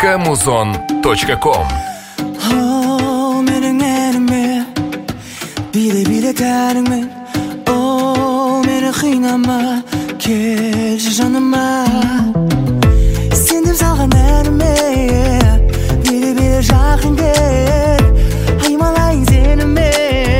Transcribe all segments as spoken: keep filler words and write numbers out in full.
точка музон точка ком. О, менің әніме биле-биле тәріңмен, о, мені қинама, келші жаныма. Сен деп салған әніме биле-биле жақын кел, аймалайын сеніме.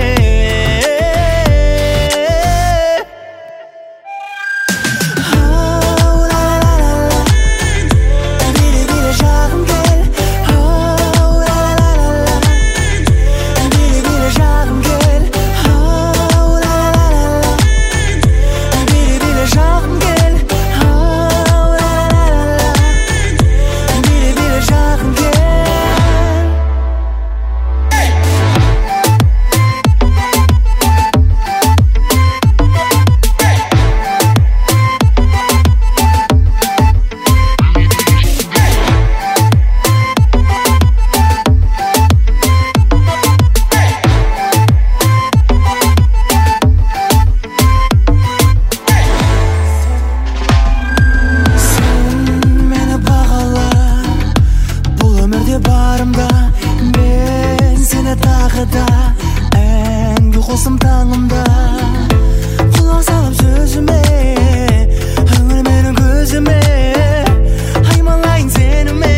Әнге қосым таңымда, құлақ салып сөзіме, үңіл менің көзіме, аймалайын сеніме.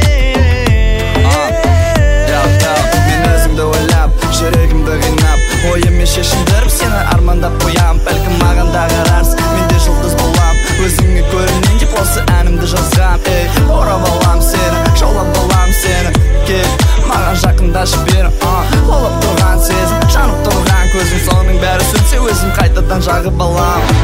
Мен өзімді ойлап, жүрегімді қинап, ойыммен шешіндіріп сені армандап қоям. Бәлкім маған да қарарсың, мен де жұлдыз болам, өзіңе көрінейін деп осы әнімді жазғам. Ей, орап алам сені, жаулап алам сені, кел маған жақындашы бері. Лаулап тұрған сезім, жанып тұрған көзім, соның бәрі сөнсе өзім қайтадан жағып алам.